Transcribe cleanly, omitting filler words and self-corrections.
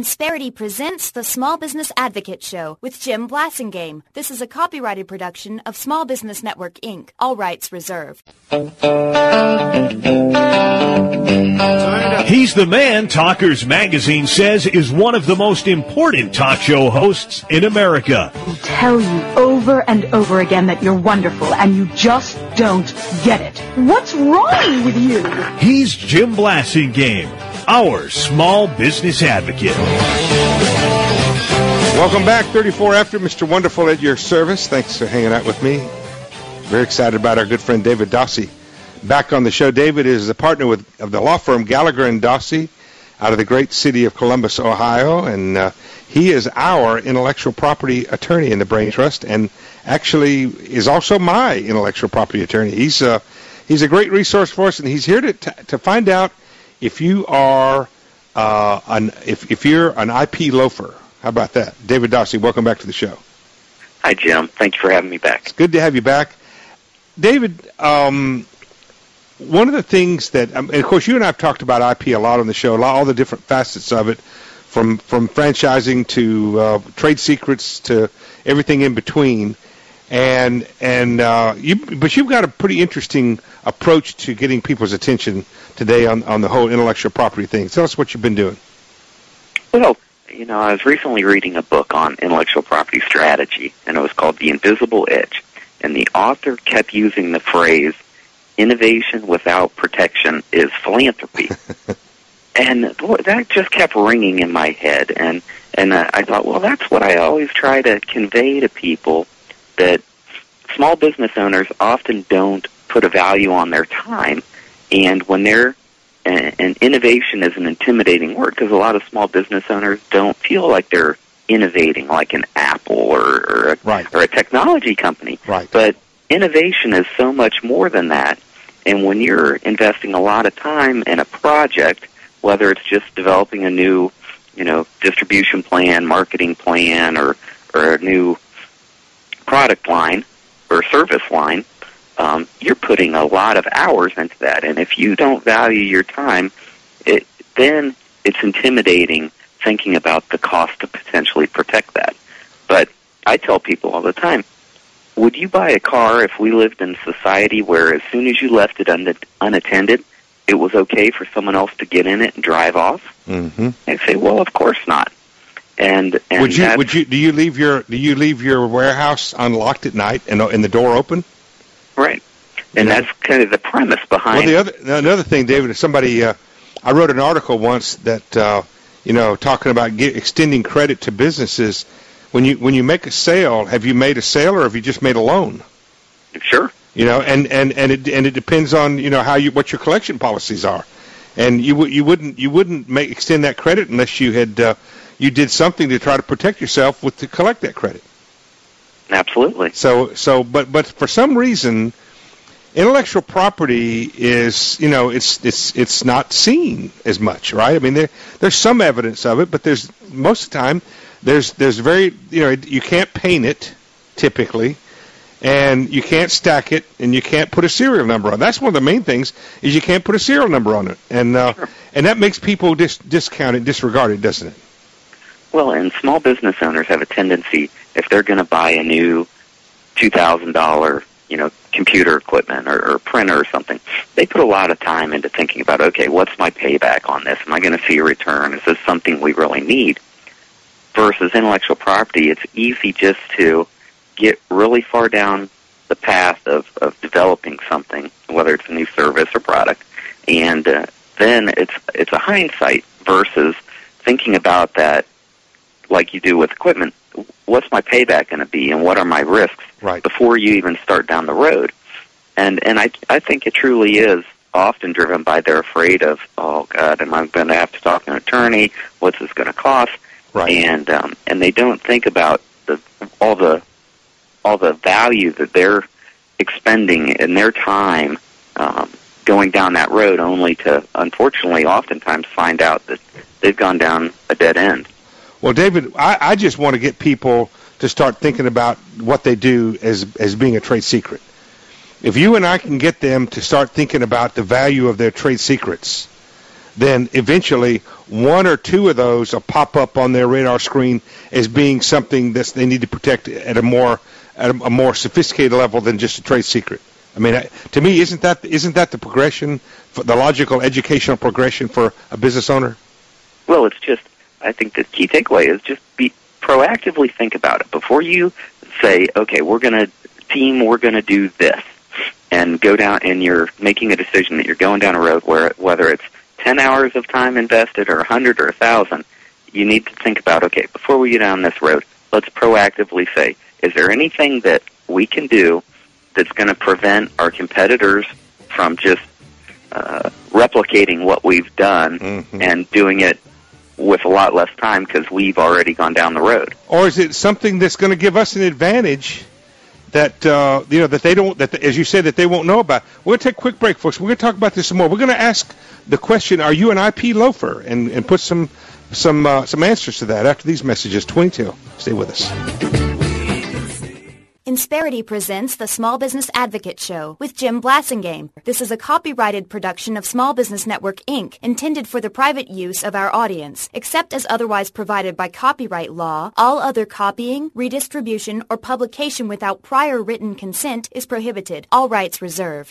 Insperity presents the Small Business Advocate Show with Jim Blasingame. This is a copyrighted production of Small Business Network, Inc. All rights reserved. He's the man Talkers Magazine says is one of the most important talk show hosts in America. Who tell you over and over again that you're wonderful and you just don't get it. What's wrong with you? He's Jim Blasingame, our small business advocate. Welcome back, 34 after, Mr. Wonderful at your service. Thanks for hanging out with me. Very excited about our good friend David Dossie back on the show. David is a partner of the law firm Gallagher & Dossie out of the great city of Columbus, Ohio, and he is our intellectual property attorney in the Brain Trust, and actually is also my intellectual property attorney. He's a great resource for us, and he's here to find out if you are if you're an IP loafer. How about that? David Dossie, welcome back to the show. Hi, Jim. Thank you for having me back. It's good to have you back. David, one of the things that, and of course, you and I have talked about IP a lot on the show, all the different facets of it, from franchising to trade secrets to everything in between. But you've got a pretty interesting approach to getting people's attention today on the whole intellectual property thing. Tell us what you've been doing. Well, I was recently reading a book on intellectual property strategy, and it was called The Invisible Edge. And the author kept using the phrase, innovation without protection is philanthropy. And that just kept ringing in my head. And I thought, well, that's what I always try to convey to people, that small business owners often don't put a value on their time. And when and innovation is an intimidating word, because a lot of small business owners don't feel like they're innovating like an Apple or a technology company. Right. But innovation is so much more than that. And when you're investing a lot of time in a project, whether it's just developing a new, distribution plan, marketing plan, or a new product line or service line, you're putting a lot of hours into that. And if you don't value your time, then it's intimidating thinking about the cost to potentially protect that. But I tell people all the time, would you buy a car if we lived in a society where as soon as you left it unattended, it was okay for someone else to get in it and drive off? Mm-hmm. I'd say, well, of course not. And do you leave your warehouse unlocked at night and the door open? Right. And that's kind of the premise behind. Well, another thing, David, somebody I wrote an article once that talking about extending credit to businesses. When you make a sale, have you made a sale or have you just made a loan? Sure. And it depends on what your collection policies are, and you wouldn't extend that credit unless you had you did something to try to protect yourself to collect that credit. Absolutely. But for some reason, intellectual property is it's not seen as much, right? I mean, there's some evidence of it, but there's most of the time there's very you can't paint it typically, and you can't stack it, and you can't put a serial number on it. That's one of the main things is you can't put a serial number on it, and sure. And that makes people discount it, disregard it, doesn't it? Well, and small business owners have a tendency, if they're going to buy a new $2,000, computer equipment or printer or something, they put a lot of time into thinking about, okay, what's my payback on this? Am I going to see a return? Is this something we really need? Versus intellectual property, it's easy just to get really far down the path of developing something, whether it's a new service or product, and then it's a hindsight versus thinking about that like you do with equipment. What's my payback going to be, and what are my risks before you even start down the road? And I think it truly is often driven by they're afraid of, oh God, am I going to have to talk to an attorney? What's this going to cost? Right. And they don't think about all the value that they're expending in their time going down that road, only to unfortunately oftentimes find out that they've gone down a dead end. Well, David, I just want to get people to start thinking about what they do as being a trade secret. If you and I can get them to start thinking about the value of their trade secrets, then eventually one or two of those will pop up on their radar screen as being something that they need to protect at a more sophisticated level than just a trade secret. I mean, to me, isn't that the progression, the logical educational progression for a business owner? Well, it's just, I think the key takeaway is just proactively think about it before you say, okay, we're going to do this, and go down, and you're making a decision that you're going down a road where, whether it's 10 hours of time invested or 100 or 1,000, you need to think about, okay, before we get down this road, let's proactively say, is there anything that we can do that's going to prevent our competitors from just replicating what we've done and doing it with a lot less time because we've already gone down the road? Or is it something that's going to give us an advantage that that they don't, that as you said, that they won't know about? We're going to take a quick break, folks. We're going to talk about this some more. We're going to ask the question: are you an IP loafer? And put some answers to that after these messages. 22. Stay with us. Insperity presents the Small Business Advocate Show with Jim Blasingame. This is a copyrighted production of Small Business Network, Inc., intended for the private use of our audience. Except as otherwise provided by copyright law, all other copying, redistribution, or publication without prior written consent is prohibited. All rights reserved.